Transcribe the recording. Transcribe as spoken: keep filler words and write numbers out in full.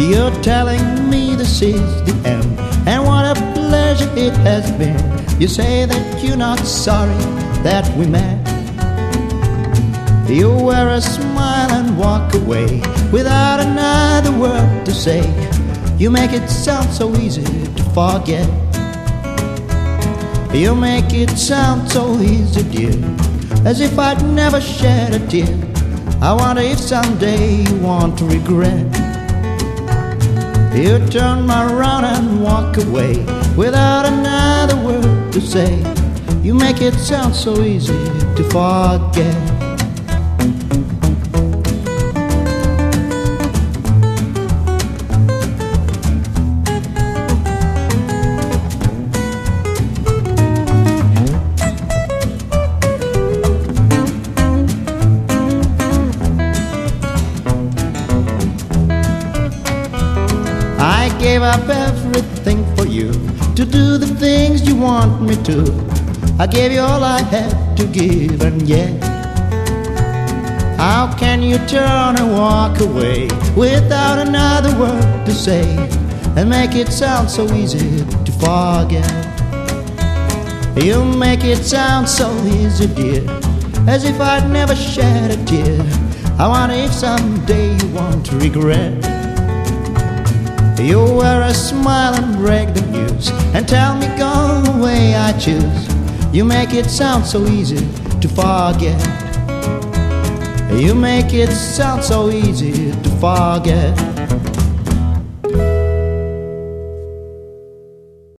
You're telling me this is the end, and what a pleasure it has been. You say that you're not sorry that we met. You wear a smile and walk away without another word to say. You make it sound so easy to forget. You make it sound so easy, dear, as if I'd never shed a tear. I wonder if someday you want to regret. You turn around and walk away without another word to say. You make it sound so easy to forget. I gave up everything for you, to do the things you want me to. I gave you all I had to give, and yet how can you turn and walk away without another word to say, and make it sound so easy to forget? You make it sound so easy, dear, as if I'd never shed a tear. I wonder if someday you want to regret. You wear a smile and break the news and tell me go away, I choose. You make it sound so easy to forget. You make it sound so easy to forget.